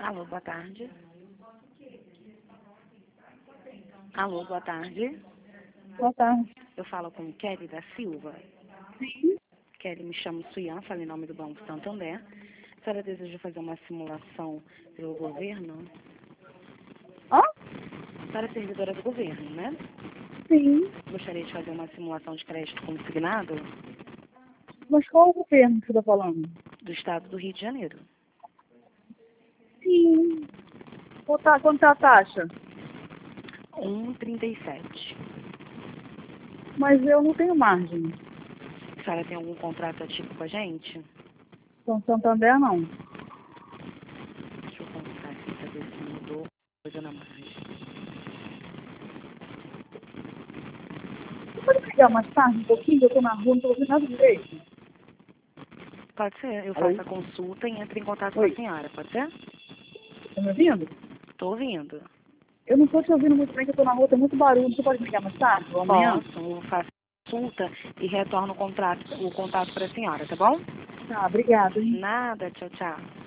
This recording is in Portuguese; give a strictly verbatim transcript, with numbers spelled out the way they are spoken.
Alô, boa tarde. Alô, boa tarde. Boa tarde. Eu falo com Kelly da Silva. Sim. Kelly, me chamo Suyan, falo em nome do Banco Santander. A senhora deseja fazer uma simulação pelo governo? Hã? A senhora é servidora do governo, né? Sim. Gostaria de fazer uma simulação de crédito consignado Mas qual o governo que você está falando? do estado do Rio de Janeiro. Sim. Quanto tá, quanto tá a taxa? um vírgula trinta e sete. Mas eu não tenho margem. A senhora tem algum contrato ativo com a gente? São Santander, não. Deixa eu contar aqui, saber se mudou coisa na margem. Você pode me ligar mais tarde um pouquinho? Eu estou na rua, não estou ouvindo nada direito. Pode ser, eu Alô? faço a consulta e entro em contato com Oi. a senhora, pode ser? Está me ouvindo? Estou ouvindo. Eu não estou te ouvindo muito bem, que eu estou na rua, tem muito barulho. Você pode me ligar mais tarde ou amanhã? Posso, eu faço a consulta e retorno o, contrato, o contato para a senhora, tá bom? Tá, obrigada, hein? Nada, tchau, tchau.